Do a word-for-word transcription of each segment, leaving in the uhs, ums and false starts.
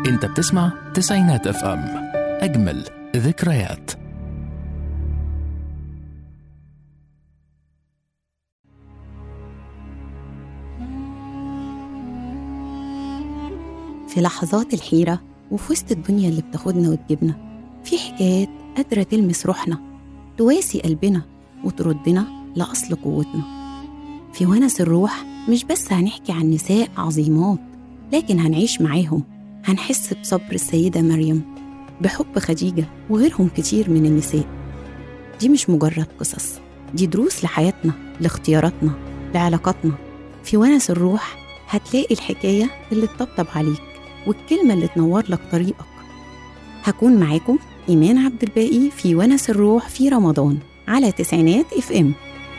انت بتسمع تسعينات اف ام، اجمل ذكريات. في لحظات الحيرة وفي وسط الدنيا اللي بتاخدنا وتجيبنا، في حكايات قادرة تلمس روحنا، تواسي قلبنا وتردنا لأصل قوتنا. في ونس الروح مش بس هنحكي عن نساء عظيمات، لكن هنعيش معاهم، هنحس بصبر السيدة مريم، بحب خديجة وغيرهم كتير من النساء. دي مش مجرد قصص، دي دروس لحياتنا، لاختياراتنا، لعلاقاتنا. في ونس الروح هتلاقي الحكاية اللي تطبطب عليك والكلمة اللي تنور لك طريقك. هكون معاكم إيمان عبد الباقي في ونس الروح في رمضان على تسعينات اف ام.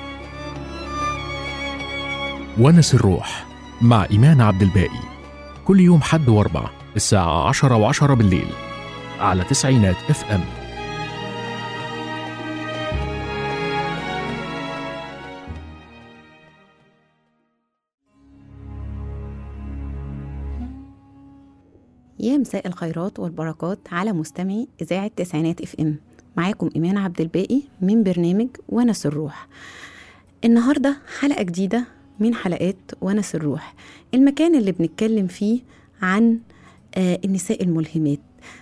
ونس الروح مع إيمان عبد الباقي، كل يوم حد واربع الساعة عشرة وعشرة بالليل على تسعينات اف ام. يا مساء الخيرات والبركات على مستمعي إذاعة تسعينات اف ام. معاكم إيمان عبد الباقي من برنامج ونس الروح. النهاردة حلقة جديدة من حلقات ونس الروح، المكان اللي بنتكلم فيه عن آه النساء الملهمات.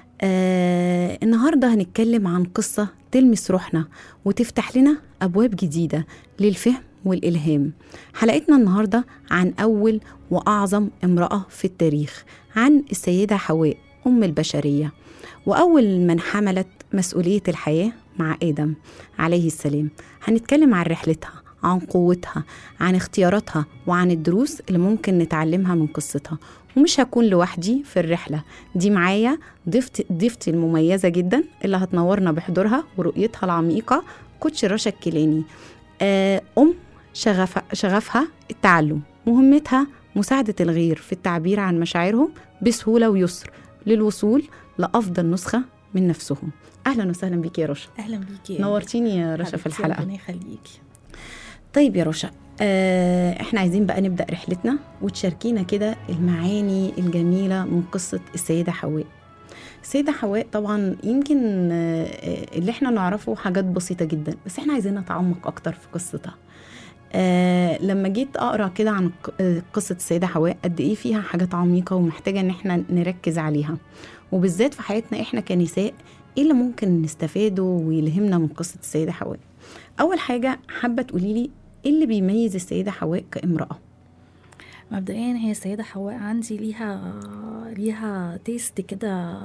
آه النهاردة هنتكلم عن قصة تلمس روحنا وتفتح لنا أبواب جديدة للفهم والإلهام. حلقتنا النهاردة عن أول وأعظم امرأة في التاريخ، عن السيدة حواء أم البشرية، وأول من حملت مسؤولية الحياة مع آدم عليه السلام. هنتكلم عن رحلتها، عن قوتها، عن اختياراتها، وعن الدروس اللي ممكن نتعلمها من قصتها. ومش هكون لوحدي في الرحلة دي، معايا ضيفتي ضيفتي المميزة جدا اللي هتنورنا بحضورها ورؤيتها العميقة، كوتش رشا الكيلاني. أم شغف شغفها التعلم، مهمتها مساعدة الغير في التعبير عن مشاعرهم بسهولة ويسر للوصول لأفضل نسخة من نفسهم. أهلا وسهلا بيك يا رشا. أهلا بيكي، نورتيني يا رشا في الحلقة. ربنا يخليكي. طيب يا رشا، آه احنا عايزين بقى نبدأ رحلتنا وتشاركينا كده المعاني الجميلة من قصة السيدة حواء. السيدة حواء طبعا يمكن آه اللي احنا نعرفه حاجات بسيطة جدا، بس احنا عايزين نتعمق أكتر في قصتها. آه لما جيت أقرأ كده عن قصة السيدة حواء، قد إيه فيها حاجات عميقة ومحتاجة إن احنا نركز عليها، وبالذات في حياتنا احنا كنساء. إيه اللي ممكن نستفاده ويلهمنا من قصة السيدة حواء؟ أول حاجة حابة تقوليلي إيه اللي بيميز السيدة حواء كامرأة؟ مبدئيا هي السيدة حواء عندي ليها ليها تيست كده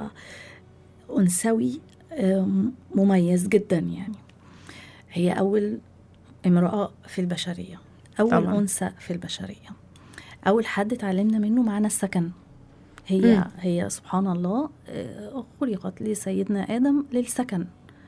أنثوي مميز جدا. يعني هي أول امرأة في البشرية، أول طبعا. أنثى في البشرية، أول حد اتعلمنا منه معنى السكن. هي م. هي سبحان الله خلقت لسيدنا آدم للسكن،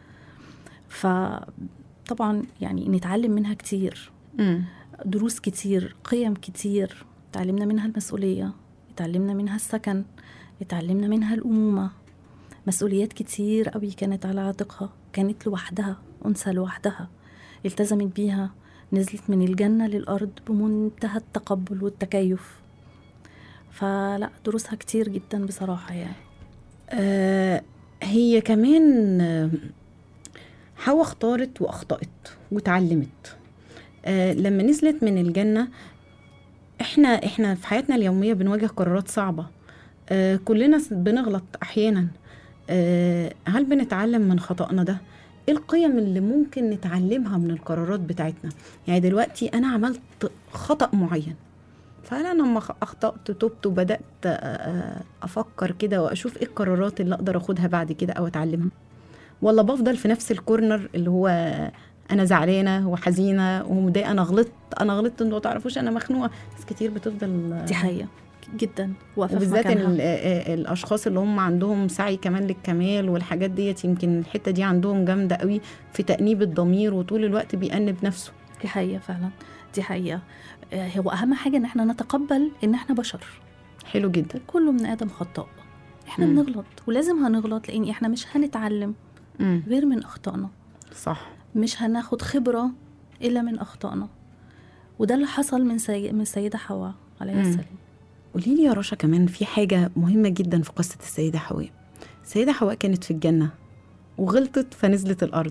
فطبعا يعني نتعلم منها كتير، م. دروس كتير، قيم كتير. تعلمنا منها المسؤولية، تعلمنا منها السكن، تعلمنا منها الأمومة. مسؤوليات كتير قوي كانت على عاتقها، كانت لوحدها، أنثى لوحدها، التزمت بيها، نزلت من الجنة للأرض بمنتهى التقبل والتكيف. فلا دروسها كتير جدا بصراحة. يعني آه هي كمان آه حواء اختارت وأخطأت وتعلمت. آه لما نزلت من الجنة، احنا احنا في حياتنا اليومية بنواجه قرارات صعبة. آه كلنا بنغلط أحيانا. آه هل بنتعلم من خطأنا ده؟ ايه القيم اللي ممكن نتعلمها من القرارات بتاعتنا؟ يعني دلوقتي انا عملت خطأ معين، فانا لما اخطأت تبت وبدأت افكر كده واشوف ايه القرارات اللي اقدر اخدها بعد كده او اتعلمها، ولا بفضل في نفس الكورنر اللي هو انا زعلانه وحزينه ومضايقه، انا غلطت انا غلطت انتوا ما تعرفوش انا مخنوقه. ناس كتير بتفضل دي حقيقة جدا، وبالذات الاشخاص اللي هم عندهم سعي كمان للكمال والحاجات ديت، يمكن الحته دي عندهم جامده قوي في تأنيب الضمير وطول الوقت بيأنب نفسه. دي حقيقة فعلا، دي حقيقة. هو اهم حاجه ان احنا نتقبل ان احنا بشر. حلو جدا. كله من آدم خطاء، احنا مم. بنغلط ولازم هنغلط، لان احنا مش هنتعلم مم. غير من اخطائنا. صح. مش هناخد خبره الا من اخطائنا، وده اللي حصل من سي... من السيده حواء عليه السلام. قولي لي يا رشا كمان في حاجة مهمة جدا في قصة السيدة حواء. السيدة حواء كانت في الجنة وغلطت فنزلت الأرض.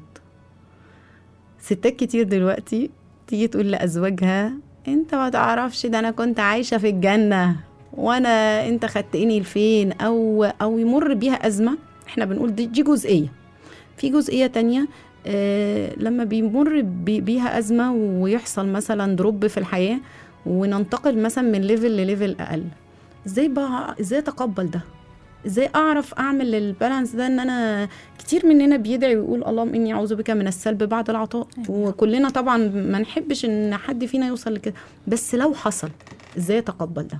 ستات كتير دلوقتي تيجي تقول لأزواجها انت ما تعرفش ده انا كنت عايشة في الجنة وانا انت خدتني لفين، او او يمر بيها أزمة. احنا بنقول دي, دي جزئية. في جزئية تانية آه لما بيمر بي بيها أزمة ويحصل مثلا دروب في الحياة وننتقل مثلا من ليفل لليفل أقل، ازاي بقى ازاي اتقبل ده؟ ازاي اعرف اعمل البالانس ده؟ ان انا كتير مننا بيدعي ويقول اللهم اني اعوذ بك من السلب بعد العطاء، وكلنا طبعا ما نحبش ان حد فينا يوصل لكده، بس لو حصل ازاي اتقبل ده؟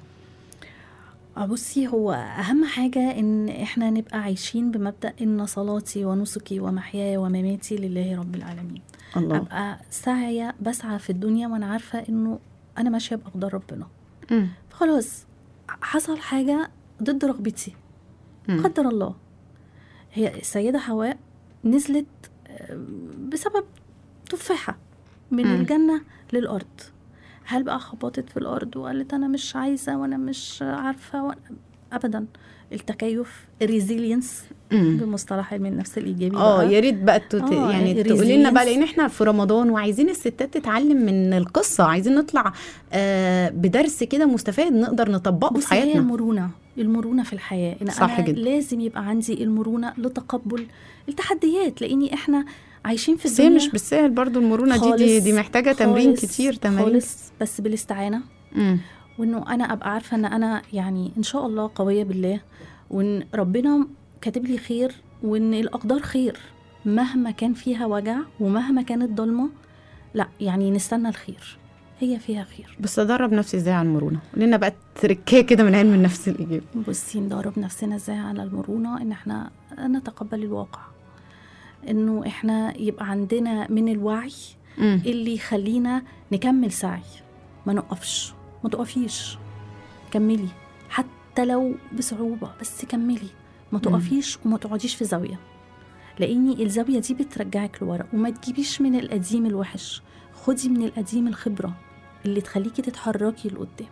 بصي، هو اهم حاجه ان احنا نبقى عايشين بمبدا ان صلاتي ونسكي ومحياي ومماتي لله رب العالمين. الله. ابقى ساعيه بسعى في الدنيا وانا عارفه انه انا ماشيه باقدار ربنا. م. خلاص حصل حاجه ضد رغبتي م. قدر الله. هي السيده حواء نزلت بسبب تفاحه من م. الجنه للارض. هل بقى خبطت في الأرض وقالت أنا مش عايزة وأنا مش عارفة وأنا... أبدا. التكيف الريزيلينس بمصطلح علم النفس الإيجابي. اه يا ريت بقى تت... آه يعني تقولي لنا بقى، لأن احنا في رمضان وعايزين الستات تتعلم من القصة، عايزين نطلع آه بدرس كده مستفاد نقدر نطبقه في حياتنا. هي المرونة المرونة في الحياة، إن صح أنا جدا. لازم يبقى عندي المرونة لتقبل التحديات، لأني احنا عايشين في الدنيا. الدنيا مش بالسهل برضو المرونة دي, دي دي محتاجة تمرين كتير تمارين خالص، بس بالاستعانة. م. وإنه أنا أبقى عارفة أن أنا يعني إن شاء الله قوية بالله، وإن ربنا كاتب لي خير، وإن الأقدار خير مهما كان فيها وجع ومهما كانت ضلمة. لا يعني نستنى الخير، هي فيها خير. بس أدرب نفسي إزاي على المرونة؟ لأننا بقى تركيه كده من علم النفس الإيجابي. بصي، ندرب نفسنا إزاي على المرونة؟ إن إحنا نتقبل الواقع، إنه إحنا يبقى عندنا من الوعي م. اللي يخلينا نكمل سعي، ما نقفش، ما تقفيش، كملي حتى لو بصعوبة، بس كملي، ما تقفيش وما تقعديش في زاوية، لأني الزاوية دي بترجعك لورا. وما تجيبيش من القديم الوحش، خدي من القديم الخبرة اللي تخليكي تتحركي لقدام.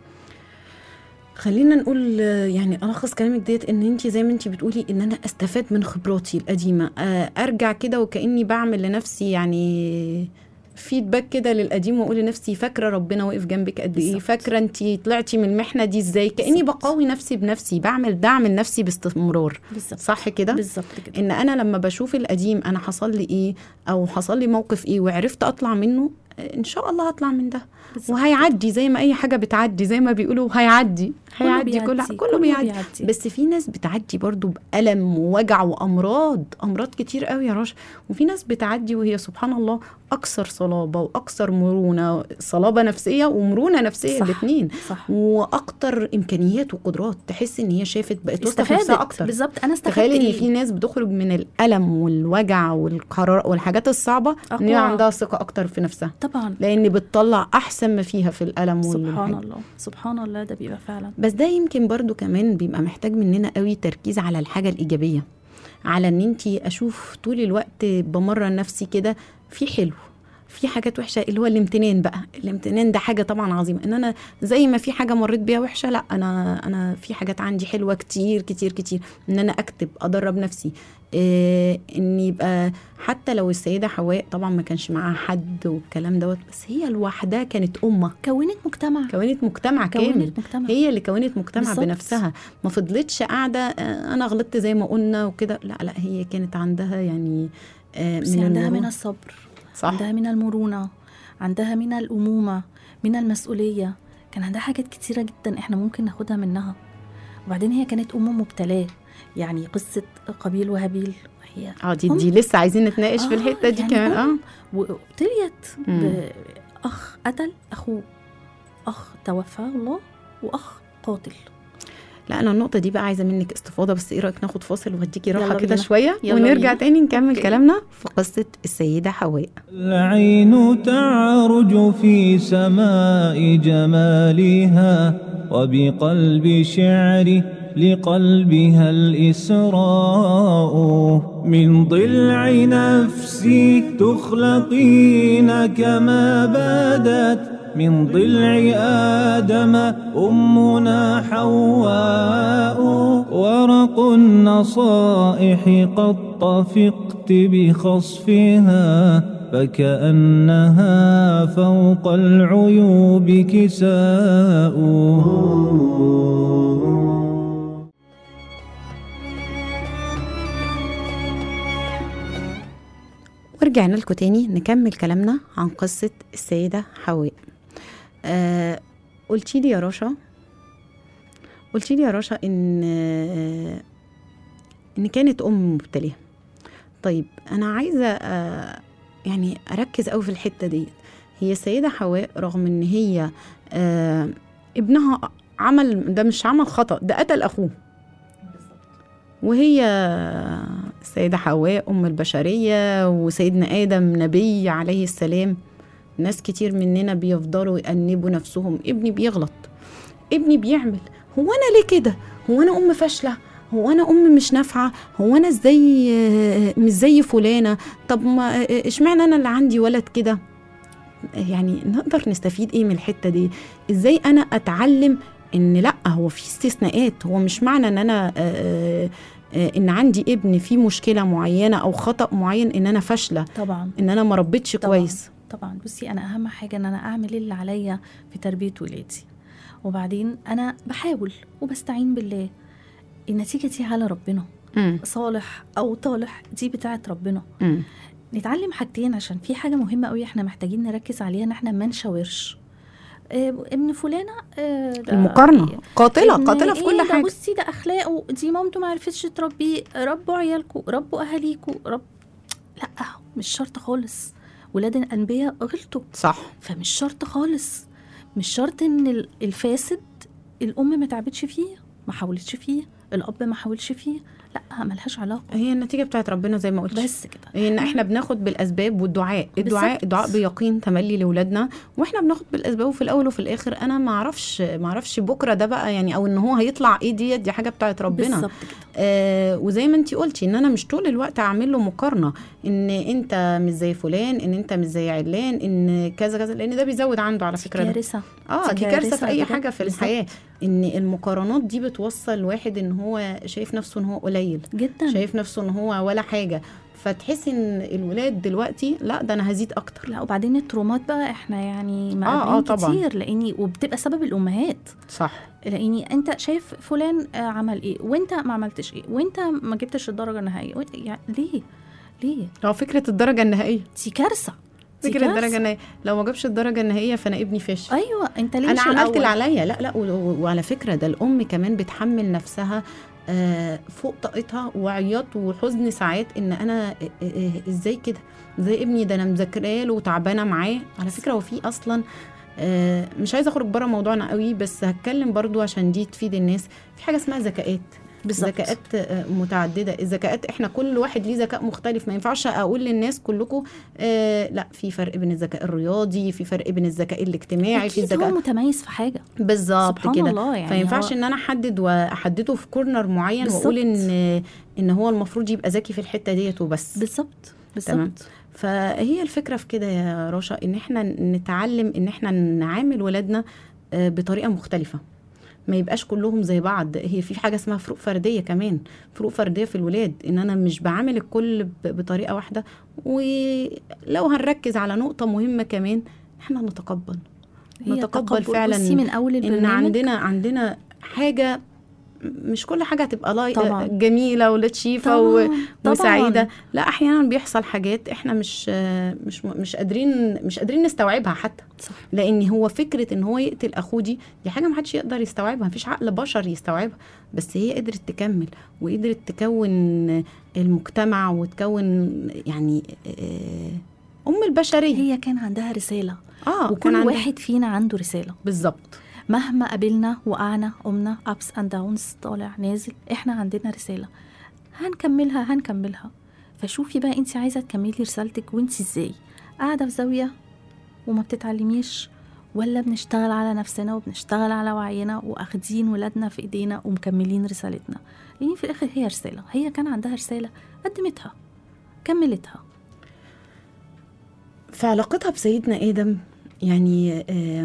خلينا نقول يعني ألخص كلامك ديت، إن أنتي زي ما أنتي بتقولي إن أنا أستفاد من خبراتي القديمة، أرجع كده وكأني بعمل لنفسي يعني فيدباك كده للقديم، وأقول لنفسي فاكرة ربنا وقف جنبك قد إيه، فاكرة أنتي طلعتي من المحنة دي إزاي، كأني بالزبط. بقوي نفسي بنفسي، بعمل دعم لنفسي باستمرار. بالزبط. صح كده؟ بالظبط كده. إن أنا لما بشوف القديم أنا حصل لي إيه أو حصل لي موقف إيه وعرفت أطلع منه، إن شاء الله هطلع من ده، وهيعدي زي ما أي حاجة بتعدي، زي ما بيقولوا هيعدي هيعدي كله, كله, كله بيعدي. بيعدي. بس في ناس بتعدي برضو بألم ووجع وأمراض أمراض كتير قوي يا رشا، وفي ناس بتعدي وهي سبحان الله أكثر صلابة وأكثر مرونة، صلابة نفسية ومرونة نفسية الاثنين، وأكتر إمكانيات وقدرات، تحس إن هي شافت بقت واثقة نفسها أكتر. بالظبط. أنا استفدت تخيل إن إيه؟ في ناس بتخرج من الألم والوجع والقرار والحاجات الصعبة إن هي عندها ثقة أكتر في نفسها طبعا، لأن بتطلع أحسن ما فيها في الألم. سبحان الله سبحان الله، ده بيبقى فعلا. بس ده يمكن برضو كمان بيبقى محتاج مننا قوي تركيز على الحاجة الإيجابية، على أن انتي أشوف طول الوقت بمرن نفسي كده في حلو، في حاجات وحشة، اللي هو الامتنان بقى. الامتنان ده حاجة طبعا عظيمة، ان انا زي ما في حاجة مريت بيها وحشة، لا انا انا في حاجات عندي حلوة كتير كتير كتير، ان انا اكتب ادرب نفسي إيه، ان يبقى حتى لو السيدة حواء طبعا ما كانش معاها حد والكلام دوت، بس هي لوحدها كانت أمة، كونت مجتمع كونت مجتمع كونت كامل مجتمع. هي اللي كونت مجتمع بالزبط. بنفسها، ما فضلتش قاعدة انا غلطت زي ما قلنا وكده، لا لا هي كانت عندها يعني من عندها من الصبر، صح. عندها من المرونة، عندها من الأمومة، من المسؤولية، كان عندها حاجات كتيرة جدا احنا ممكن ناخدها منها. وبعدين هي كانت أم مبتلاة، يعني قصة قابيل وهابيل هي اه دي, دي لسه عايزين نتناقش آه في الحتة دي يعني كمان. اه وابتليت بأخ قتل أخوه، أخ توفى الله، وأخ قاتل. لا أنا النقطة دي بقى عايزة منك استفاضة، بس إيه رأيك ناخد فاصل وهديكي راحة كده شوية ونرجع بينا. تاني نكمل okay. كلامنا في قصة السيدة حواء. العين تعرج في سماء جمالها، وبقلب شعري لقلبها الإسراء، من ضلع نفسي تخلقين كما بدت من ضلع آدم أمنا حواء ورق النصائح قد طفقت بخصفها فكأنها فوق العيوب كساء. ورجعنا لكم تاني نكمل كلامنا عن قصة السيدة حواء. آه قلتي لي يا رشا قلتي لي يا رشا إن آه إن كانت أم مبتلية. طيب أنا عايزة آه يعني أركز أوي في الحتة دي. هي السيدة حواء رغم إن هي آه ابنها عمل ده، مش عمل خطأ، ده قتل أخوه، وهي السيدة حواء أم البشرية وسيدنا آدم نبي عليه السلام. ناس كتير مننا بيفضلوا يأنبوا نفسهم، ابني بيغلط، ابني بيعمل، هو أنا ليه كده؟ هو أنا أم فاشلة؟ هو أنا أم مش نافعة؟ هو أنا ازاي مش زي فلانة؟ طب ما اشمعنى أنا اللي عندي ولد كده؟ يعني نقدر نستفيد إيه من الحتة دي؟ ازاي أنا أتعلم إن لأ، هو في استثناءات، هو مش معنى إن أنا آآ آآ إن عندي ابن فيه مشكلة معينة أو خطأ معين إن أنا فاشلة، طبعا إن أنا مربيتش طبعاً. كويس. طبعا بصي، أنا أهم حاجة إن أنا أعمل اللي عليا في تربية ولادي، وبعدين أنا بحاول وبستعين بالله. النتيجة دي على ربنا، مم. صالح أو طالح دي بتاعت ربنا. مم. نتعلم حاجتين، عشان في حاجة مهمة قوي احنا محتاجين نركز عليها، ان احنا ما نشاورش اه ابن فلانة اه المقارنة قاتلة قاتلة في إيه كل حاجة. بصي ده أخلاقه، دي مامته ما عرفتش تربيه، ربوا عيالكم، ربوا أهاليكم، رب لا مش شرط خالص. ولاد الأنبياء غلطوا، صح، فمش شرط خالص. مش شرط ان الفاسد الأم ما تعبتش فيه، ما حاولتش فيه، الأب ما حاولش فيه، لا ملهاش علاقة. هي النتيجة بتاعت ربنا زي ما قلت، بس كده. هي ان احنا بناخد بالاسباب والدعاء، الدعاء بالزبط. الدعاء بيقين تملي لاولادنا، واحنا بناخد بالاسباب. وفي الاول وفي الاخر انا ما اعرفش ما اعرفش بكره ده بقى يعني، او ان هو هيطلع ايه، دي دي حاجه بتاعت ربنا. بالظبط كده. آه وزي ما انتي قلتي ان انا مش طول الوقت اعمل له مقارنه، ان انت مش زي فلان، ان انت مش زي علان، ان كذا كذا، لان ده بيزود عنده على فكره. كارثه. اه دي كارثه في اي حاجه في بالزبط. الحياه، ان المقارنات دي بتوصل الواحد ان هو شايف نفسه ان هو قليل جدا، شايف نفسه ان هو ولا حاجه، فتحس ان الولاد دلوقتي لا ده انا هزيد اكتر. لا وبعدين الترومات بقى احنا يعني آه آه كتير، لاني وبتبقى سبب الامهات. صح، لاني انت شايف فلان عمل ايه وانت ما عملتش ايه، وانت ما جبتش الدرجه النهائيه، يعني ليه ليه لو فكره الدرجه النهائيه دي كارثه. فكره الدرجه النهائيه، لو ما جابش الدرجه النهائيه فانا ابني فاشل. ايوه انت ليه انا مش عملت الأول؟ اللي عليا. لا لا وعلى فكره ده الام كمان بتحمل نفسها آه فوق طاقتها وعياط وحزن ساعات، ان انا آه ازاي كده، ازاي ابني ده انا مذاكره له وتعبانه معاه. على فكره هو في اصلا آه مش عايزه اخرج بره موضوعنا قوي، بس هتكلم برضو عشان دي تفيد الناس. في حاجه اسمها ذكاءات، ذكاءات متعدده. الذكاءات احنا كل واحد ليه ذكاء مختلف، ما ينفعش اقول للناس كلكم آه لا، في فرق بين الذكاء الرياضي، في فرق بين الذكاء الاجتماعي، في الذكاء هو متميز في حاجه بالظبط كده. يعني فينفعش ان انا احدد واحدده في كورنر معين بالزبط. واقول ان ان هو المفروض يبقى ذكي في الحته ديت وبس. بالظبط بالظبط. فهي الفكره في كده يا رشا، ان احنا نتعلم ان احنا نعامل ولادنا بطريقه مختلفه، ما يبقاش كلهم زي بعض. هي في حاجه اسمها فروق فرديه كمان، فروق فرديه في الولاد، ان انا مش بعامل الكل بطريقه واحده. ولو هنركز على نقطه مهمه كمان، احنا نتقبل نتقبل فعلا من أول ان عندنا عندنا حاجه، مش كل حاجه هتبقى لايقه جميله ولطيفه وسعيده. لا احيانا بيحصل حاجات احنا مش مش مش قادرين مش قادرين نستوعبها حتى. صح. لان هو فكره ان هو يقتل اخوه دي دي حاجه ما حدش يقدر يستوعبها، مفيش عقل بشر يستوعبها، بس هي قدرت تكمل وقدرت تكون المجتمع وتكون يعني ام البشريه. هي كان عندها رساله، اه وكل واحد فينا عنده رساله. بالظبط. مهما قابلنا وقعنا قمنا ups and downs، طالع نازل، احنا عندنا رسالة هنكملها هنكملها. فشوفي بقى انت عايزة تكملي رسالتك وانت ازاي، قاعدة في زاوية وما بتتعلميش، ولا بنشتغل على نفسنا وبنشتغل على وعينا واخدين ولادنا في ايدينا ومكملين رسالتنا. لان في الاخر هي رسالة، هي كان عندها رسالة قدمتها كملتها. في علاقتها بسيدنا آدم يعني آه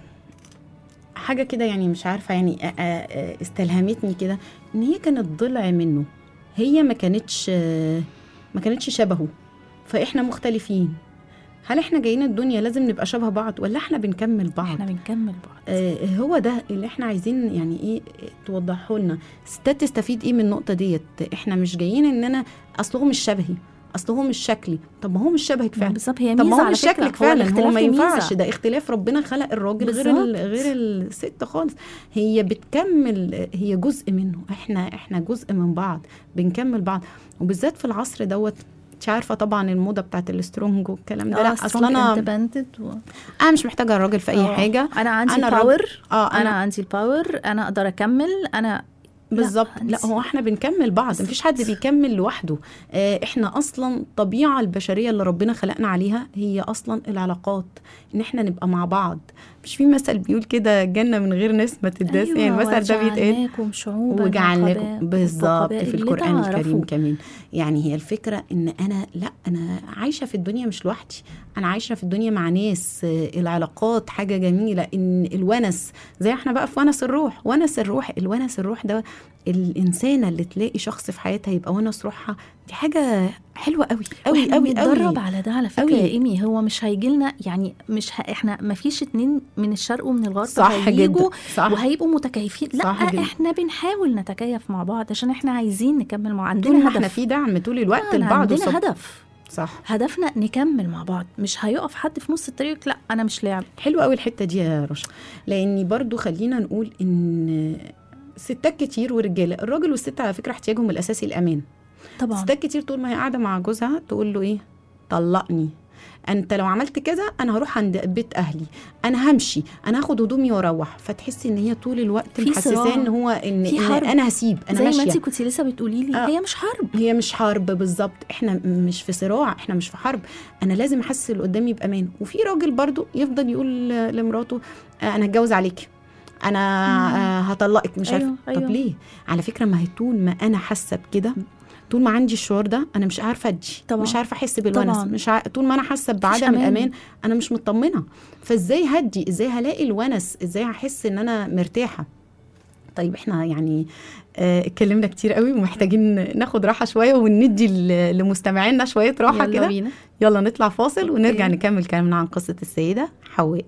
حاجة كده يعني مش عارفة يعني آه آه استلهمتني كده، ان هي كانت ضلع منه، هي ما كانتش آه ما كانتش شبهه، فاحنا مختلفين. هل احنا جايين الدنيا لازم نبقى شبه بعض ولا احنا بنكمل بعض؟ احنا بنكمل بعض. آه هو ده اللي احنا عايزين يعني ايه توضحوا لنا. ستات تستفيد ايه من النقطة ديت؟ احنا مش جايين ان انا اصله مش شبهي، اصله مش شكلي. طب ما هو مش شبهك فعلا، بالظبط، هي طب ميزه ما هو على مش فكرة. شكلك فعلا، هو ما ينفعش، ميزة. ده اختلاف، ربنا خلق الراجل غير ال- غير الست خالص. هي بتكمل، هي جزء منه، احنا احنا جزء من بعض، بنكمل بعض. وبالذات في العصر دوت، مش عارفه طبعا الموضه بتاعت السترونج والكلام ده. لا اصلا انا و... انا مش محتاجه الراجل في اي أوه. حاجه. انا عندي أنا الباور، اه انا, أنا عندي الباور، انا اقدر اكمل. انا بالظبط. لا, لا هو احنا بنكمل بعض، مفيش حد بيكمل لوحده. اه احنا اصلا الطبيعه البشريه اللي ربنا خلقنا عليها هي اصلا العلاقات، ان احنا نبقى مع بعض. مش في مثل بيقول كده جنه من غير ناس ما تداس؟ أيوة، يعني المثل ده بيتقال وجعلناكم شعوبا وجعلناكم بالظبط في القران لتعرفوا. الكريم كمان. يعني هي الفكره ان انا لا انا عايشه في الدنيا مش لوحدي، انا عايشه في الدنيا مع ناس. العلاقات حاجه جميله، ان الونس زي احنا بقى في ونس الروح. ونس الروح، الونس الروح ده الانسانه اللي تلاقي شخص في حياتها يبقى ونس روحها، دي حاجه حلوه قوي قوي قوي. نتدرب على ده على فكره يا ايمي. هو مش هيجي لنا يعني مش ه... احنا ما فيش اتنين من الشرق ومن الغرب صح جدا صح. وهيبقوا متكيفين. لا احنا بنحاول نتكيف مع بعض عشان احنا عايزين نكمل مع عندنا هدف. احنا في دعم طول الوقت لبعض، عندنا وصب... هدف صح. هدفنا نكمل مع بعض، مش هيقف حد في نص الطريق لا انا مش لاعب. حلو قوي الحته دي يا رشا، لاني برضو خلينا نقول ان ستات كتير ورجاله، الراجل والست على فكره احتياجهم الاساسي الامان طبعا. ستات كتير طول ما هي قاعده مع جوزها تقول له ايه؟ طلقني، انت لو عملت كذا انا هروح عند بيت اهلي، انا همشي، انا هاخد هدومي واروح. فتحسي ان هي طول الوقت محسساه ان هو ان, إن انا هسيب، انا زي ماشيه. زي ما انت كنتي لسه بتقولي لي آه. هي مش حرب، هي مش حرب بالظبط. احنا مش في صراع، احنا مش في حرب. انا لازم احسس اللي قدامي بامان. وفي راجل برضو يفضل يقول لمراته انا هتجوز عليكي، انا مم. هطلقك، مش عارفه. أيوه. طب ليه؟ على فكره ما هي طول ما انا حاسه بكده، طول ما عندي الشعور ده انا مش عارفه ادي، مش عارفه احس بالونس، مش ع... طول ما انا حاسه بعدم الامان انا مش مطمنه. فازاي هدي؟ ازاي هلاقي الونس؟ ازاي هحس ان انا مرتاحه؟ طيب احنا يعني اه اتكلمنا كتير قوي ومحتاجين ناخد راحه شويه وندي لمستمعينا شويه راحه كده. يلا, يلا نطلع فاصل أوكي. ونرجع نكمل كلامنا عن قصه السيده حواء.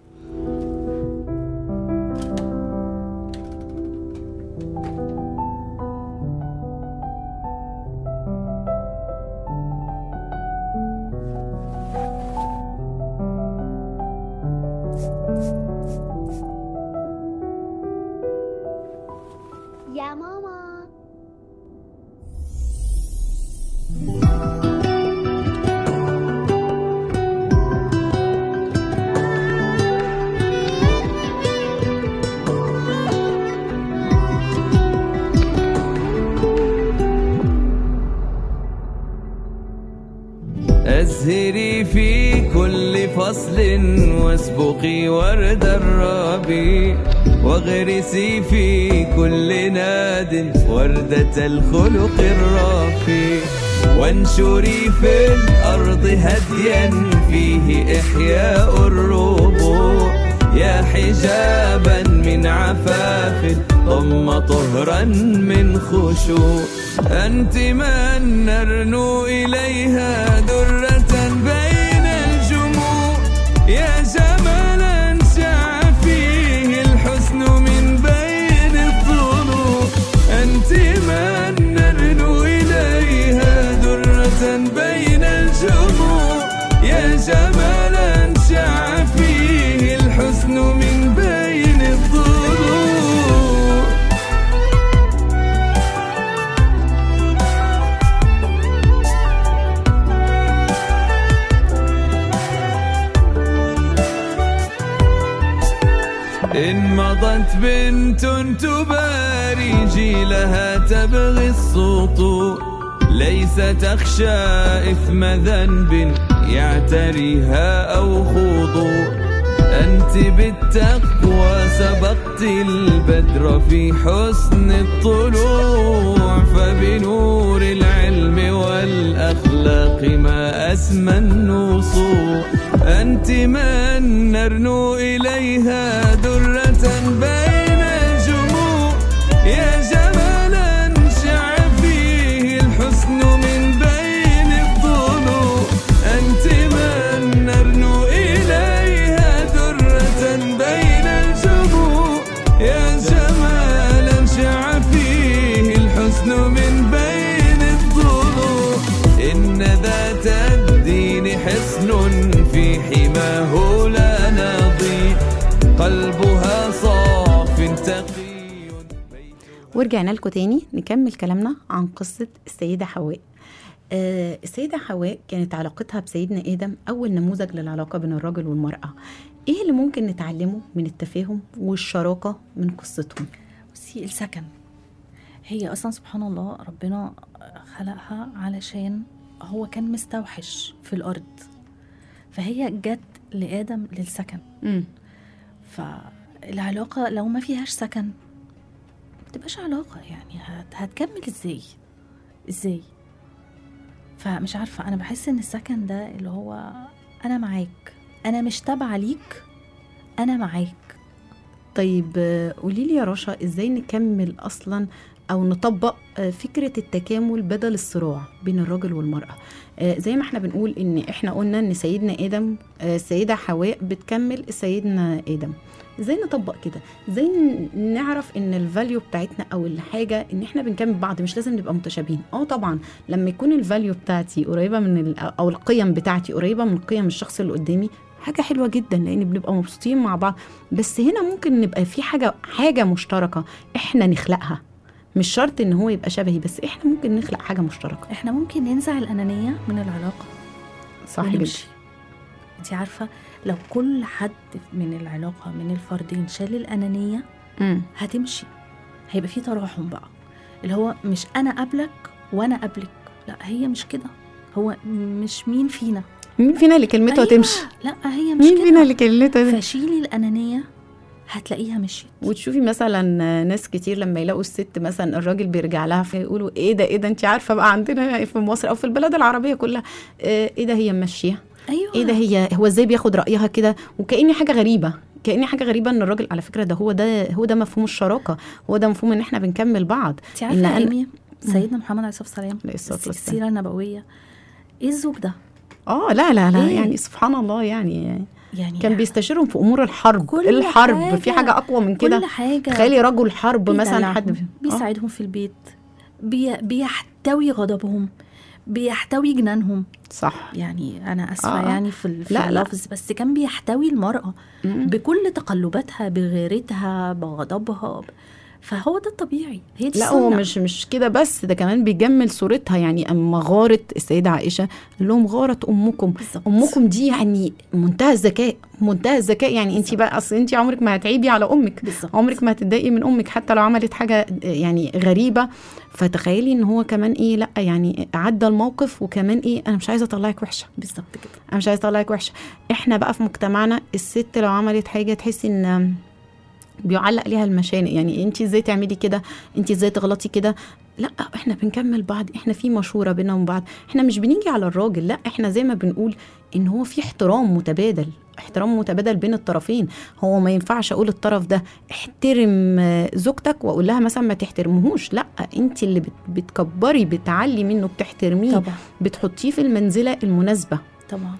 يا ماما أزهري في كل فصل واسبقي ورد الربيع، واغرسي في كل ناد وردة الخلق الرفيع، وانشري في الأرض هديا فيه إحياء الربوع، يا حجابا من عفاف ضم طهرا من خشوع، أنت من نرنو إليها درة بين الجموع، يا جمالا شع فيه الحسن من بين الضلوع، أنت من نرنو إليها درة بين الجموع، يا جمالا شع فيه الحسن من بين الضلوع. إن مضت بنت تباري جيلها تبغي السطوع، ليس تخشى إثم ذنب يعتريها أو خضوع، أنت بالتقوى سبقت البدر في حسن الطلوع، فبنور العلم والأخلاق ما أسمى النصوع، أنت من نرنو إليها درة بين الجموع، يا جمالا شع فيه الحسن من بين الضلوع. أنت من نرنو إليها درة بين الجموع، يا جمالا شع فيه الحسن من بين الضلوع. إن ذات الدين حصن في حماه لا نضيع، قلبها صاف تقي. ورجعنا لكم تاني نكمل كلامنا عن قصة السيدة حواء. آه السيدة حواء كانت علاقتها بسيدنا آدم أول نموذج للعلاقة بين الرجل والمرأة. إيه اللي ممكن نتعلمه من التفاهم والشراكة من قصتهم؟ بصي، السكن. هي أصلا سبحان الله ربنا خلقها علشان هو كان مستوحش في الأرض، فهي جت لآدم للسكن. مم. فالعلاقة لو ما فيهاش سكن ما تبقاش علاقة، يعني هت... هتكمل ازاي ازاي فمش عارفة. أنا بحس إن السكن ده اللي هو أنا معاك، أنا مش تابعة ليك، أنا معاك. طيب قولي لي يا رشا، إزاي نكمل أصلا أو نطبق فكرة التكامل بدل الصراع بين الرجل والمرأة؟ زي ما احنا بنقول إن احنا قلنا إن سيدنا آدم السيدة حواء بتكمل سيدنا آدم. ازاي نطبق كده؟ ازاي نعرف ان الفاليو بتاعتنا او الحاجه ان احنا بنكمل بعض، مش لازم نبقى متشابهين. اه طبعا لما يكون الفاليو بتاعتي قريبه من او القيم بتاعتي قريبه من قيم الشخص اللي قدامي، حاجه حلوه جدا لان بنبقى مبسوطين مع بعض. بس هنا ممكن نبقى في حاجه حاجه مشتركه احنا نخلقها، مش شرط ان هو يبقى شبهي، بس احنا ممكن نخلق حاجه مشتركه. احنا ممكن ننزع الانانيه من العلاقه. صح جدا. انت عارفه لو كل حد من العلاقه من الفردين شال الانانيه مم. هتمشي، هيبقى في تراحم بقى، اللي هو مش انا قبلك وانا قبلك، لا هي مش كده. هو مش مين فينا مين فينا اللي كلمته أيوة. هتمشي. لا هي مش مين كده. فينا اللي كلمته. فشيلي الانانيه هتلاقيها مشيت. وتشوفي مثلا ناس كتير لما يلاقوا الست مثلا الراجل بيرجع لها فيقولوا ايه ده ايه ده انت عارفه بقى عندنا في مصر او في البلاد العربيه كلها ايه ده هي ماشيه. ايوه ايه ده هي هو ازاي بياخد رايها كده، وكأني حاجه غريبه كأني حاجه غريبه ان الراجل على فكره ده هو ده هو ده مفهوم الشراكه، هو ده مفهوم ان احنا بنكمل بعض. انت عارفه ايمي سيدنا محمد عليه الصلاه والسلام السيره النبويه ايه الزوج ده؟ اه لا لا لا إيه؟ يعني سبحان الله يعني يعني كان بيستشيرهم في امور الحرب. كل الحرب حاجة في حاجه اقوى من كده؟ كل حاجه. تخيلي رجل حرب مثلا حد بيساعدهم آه. في البيت، بي بيحتوي غضبهم، بيحتوي جنانهم. صح. يعني انا اسفه آه. يعني في, في لا اللفظ لا. بس كان بيحتوي المرأة م- بكل تقلباتها، بغيرتها، بغضبها. فهو ده الطبيعي، هي دي لا السنة. هو مش مش كده بس، ده كمان بيجمل صورتها. يعني اما غارت السيده عائشه قال لهم غارت امكم. بالزبط. امكم دي يعني منتهى الذكاء، منتهى الذكاء. يعني انت بقى اصل انت عمرك ما هتعيبي على امك، بالزبط. عمرك ما هتتضايقي من امك حتى لو عملت حاجه يعني غريبه. فتخيلي ان هو كمان ايه، لا يعني عدى الموقف وكمان ايه، انا مش عايزه اطلعك وحشه. بالظبط كده، انا مش عايزه اطلعك وحشه. احنا بقى في مجتمعنا الست لو عملت حاجه تحسي ان بيعلق ليها المشانق. يعني انت ازاي تعملي كده، انت ازاي تغلطي كده. لا احنا بنكمل بعض، احنا في مشوره بينا وبين بعض، احنا مش بنيجي على الراجل. لا احنا زي ما بنقول ان هو في احترام متبادل، احترام متبادل بين الطرفين. هو ما ينفعش اقول الطرف ده احترم زوجتك واقول لها مثلا ما تحترمهوش. لا انت اللي بتكبري بتعلي منه، بتحترميه، طبعا بتحطيه في المنزله المناسبه طبعا.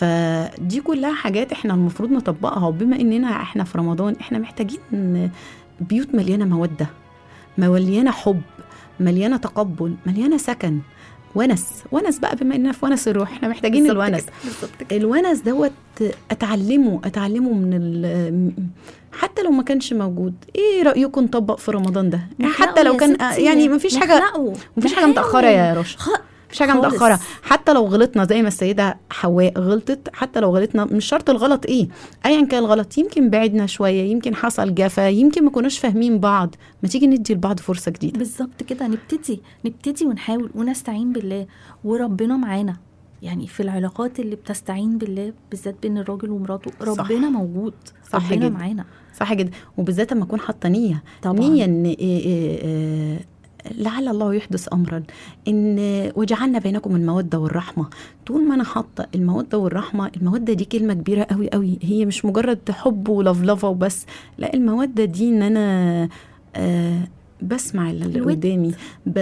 فدي كلها حاجات احنا المفروض نطبقها. وبما اننا احنا في رمضان احنا محتاجين بيوت مليانه موده، مليانه حب، مليانه تقبل، مليانه سكن، ونس. ونس بقى بما اننا في ونس الروح احنا محتاجين الونس. الونس دوت اتعلمه اتعلمه من حتى لو ما كانش موجود. ايه رايكم نطبق في رمضان ده؟ حتى لو كان يعني ما فيش حاجه ما فيش حاجه متاخره يا رشا، مش حاجه متاخره. حتى لو غلطنا زي ما السيده حواء غلطت، حتى لو غلطنا مش شرط الغلط ايه ايا كان الغلط، يمكن بعدنا شويه، يمكن حصل جفا، يمكن ما كناش فاهمين بعض. ما تيجي ندي لبعض فرصه جديده. بالظبط كده، نبتدي نبتدي ونحاول ونستعين بالله وربنا معانا. يعني في العلاقات اللي بتستعين بالله بالذات بين الراجل ومراته ربنا صح. موجود، صح ربنا جدا. معانا، صح جدا. وبالذات لما اكون حاطه نيه، طبعا. نيه ان إيه إيه لعل الله يحدث أمرا، إن وجعلنا بينكم المودة والرحمة. طول ما أنا حاطة المودة والرحمة، المودة دي كلمة كبيرة قوي قوي، هي مش مجرد حب ولفلفة وبس، لا، المودة دي إن أنا آه بسمع اللي قدامي،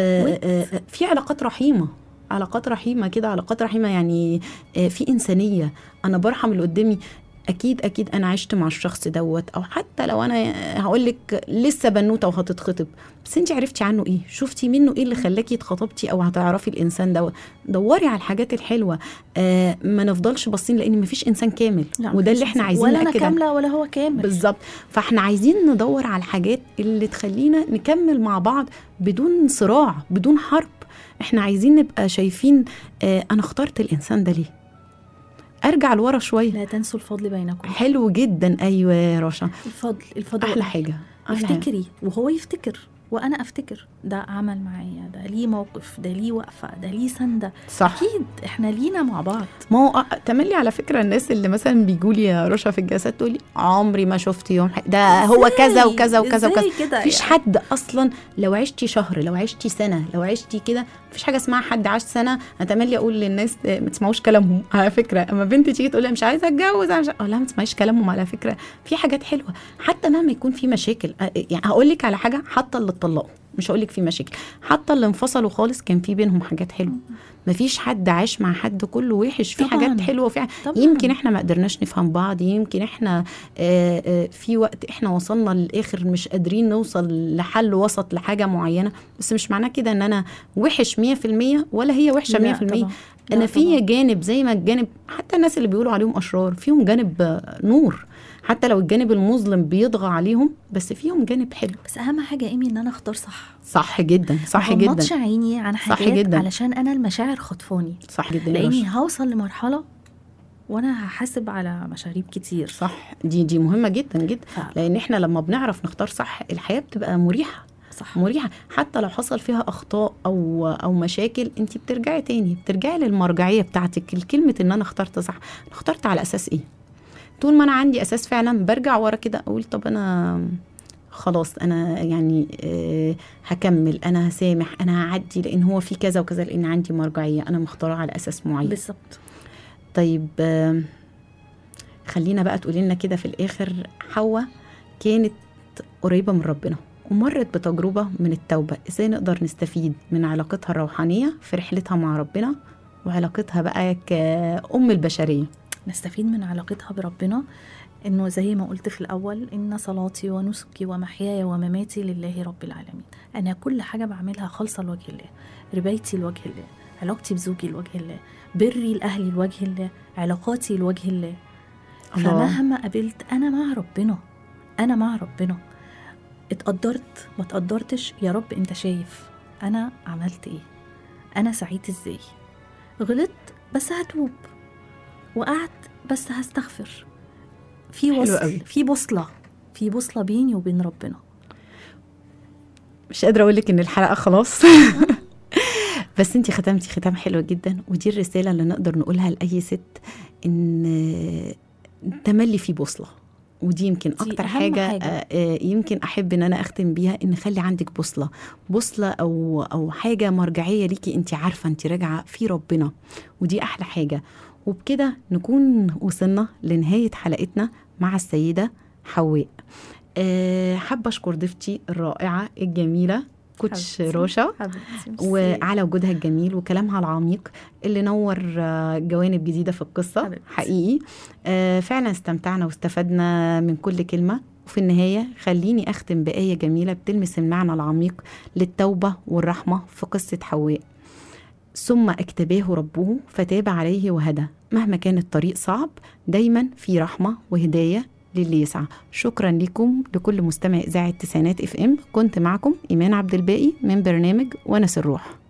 آه في علاقات رحيمة، علاقات رحيمة كده، علاقات رحيمة يعني آه في إنسانية، أنا برحم اللي قدامي. اكيد اكيد انا عشت مع الشخص دوت، او حتى لو انا هقولك لسه بنوته وهتتخطب، بس انت عرفتي عنه ايه، شفتي منه ايه اللي خلاكي اتخطبتي او هتعرفي الانسان دوت. دوري على الحاجات الحلوه، آه ما نفضلش باصين، لان مفيش انسان كامل، وده اللي احنا عايزين ولا انا كامله ولا هو كامل بالظبط. فاحنا عايزين ندور على الحاجات اللي تخلينا نكمل مع بعض بدون صراع، بدون حرب. احنا عايزين نبقى شايفين آه انا اخترت الانسان ده ليه. ارجع لورا شويه، لا تنسوا الفضل بينكم. حلو جدا، ايوه يا رشا، الفضل الفضل احلى حاجه. افتكري وهو يفتكر وانا افتكر، ده عمل معايا، ده ليه موقف، ده ليه وقفه، ده ليه سنده. صح، اكيد احنا لينا مع بعض. ما هو تملي على فكره الناس اللي مثلا بيجوا لي يا رشا في الجلسات تقول لي عمري ما شفت يوم حق. ده هو كذا وكذا وكذا وكذا. مفيش يعني حد اصلا لو عشتي شهر، لو عشتي سنه، لو عشتي كده، مفيش حاجه اسمها حد عاش سنه. اتملي اقول للناس ما تسمعوش كلامهم على فكره. اما بنتي تيجي تقول لي مش عايزه اتجوز، انا مش اه لا ما تسمعيش كلامهم على فكره، في حاجات حلوه حتى مهما يكون في مشاكل. يعني هقول لك على حاجه، حتى اللي اتطلقوا، مش هقول لك في مشاكل، حتى اللي انفصلوا خالص كان في بينهم حاجات حلوه. مفيش حد عاش مع حد كله وحش، في حاجات حلوه وفي يمكن احنا ما قدرناش نفهم بعض، يمكن احنا آآ آآ في وقت احنا وصلنا للاخر مش قادرين نوصل لحل وسط لحاجه معينه، بس مش معناه كده ان انا وحش مية في المية ولا هي وحشه مية في المية. انا في جانب زي ما الجانب، حتى الناس اللي بيقولوا عليهم اشرار فيهم جانب نور، حتى لو الجانب المظلم بيطغى عليهم بس فيهم جانب حلو. بس اهم حاجه ايمي ان انا اختار صح. صح جدا، صح جدا، ما غمضش عيني عن حاجات علشان انا المشاعر خطفاني. صح جدا، لاني هوصل لمرحله وانا هحاسب على مشاريب كتير. صح، دي دي مهمه جدا جدا ف... لان احنا لما بنعرف نختار صح الحياه بتبقى مريحه. صح، مريحه، حتى لو حصل فيها اخطاء او او مشاكل، انت بترجعي تاني، بترجعي للمرجعيه بتاعتك. الكلمه ان انا اخترت صح، اخترت على اساس ايه؟ طول ما انا عندي اساس فعلا برجع ورا كده اقول طب انا خلاص، انا يعني آه هكمل، انا هسامح، انا هعدي، لان هو في كذا وكذا، لان عندي مرجعيه انا مختاره على اساس معين. بالظبط. طيب آه خلينا بقى تقولي لنا كده في الاخر، حواء كانت قريبه من ربنا ومرت بتجربه من التوبه، ازاي نقدر نستفيد من علاقتها الروحانيه في رحلتها مع ربنا وعلاقتها بقى كأم البشريه؟ نستفيد من علاقتها بربنا انه زي ما قلت في الاول، ان صلاتي ونسكي ومحياي ومماتي لله رب العالمين. انا كل حاجه بعملها خالصه لوجه الله، ربايتي لوجه الله، علاقتي بزوجي لوجه الله، بري لاهلي لوجه الله، علاقاتي لوجه الله. الله. فمهما قابلت انا مع ربنا، انا مع ربنا. اتقدرت ما اتقدرتش، يا رب انت شايف انا عملت ايه، انا سعيت ازاي، غلطت بس هتوب، وقعت بس هستغفر. في وصل، في بوصله، في بوصله بيني وبين ربنا. مش قادره اقول لك ان الحلقه خلاص بس انتي ختمتي ختام حلو جدا، ودي الرساله اللي نقدر نقولها لاي ست، ان تملي في بوصله. ودي يمكن اكتر حاجه, حاجة. آه يمكن احب ان انا اختم بيها، ان خلي عندك بوصله، بوصله او او حاجه مرجعيه ليكي، انت عارفه انت راجعه في ربنا، ودي احلى حاجه. وبكده نكون وصلنا لنهايه حلقتنا مع السيده حواء. أه حابه اشكر ضيفتي الرائعه الجميله كوتش رشا وعلى وجودها الجميل وكلامها العميق اللي نور جوانب جديده في القصه. حبيبتي. حقيقي أه فعلا استمتعنا واستفدنا من كل كلمه. وفي النهايه خليني اختم بايه جميله بتلمس المعنى العميق للتوبه والرحمه في قصه حواء. ثم اجتباه ربه فتاب عليه وهدى. مهما كان الطريق صعب دايما في رحمة وهداية للي يسعى. شكرا لكم لكل مستمع إذاعة تسعينات اف ام. كنت معكم إيمان عبد الباقي من برنامج ونس الروح.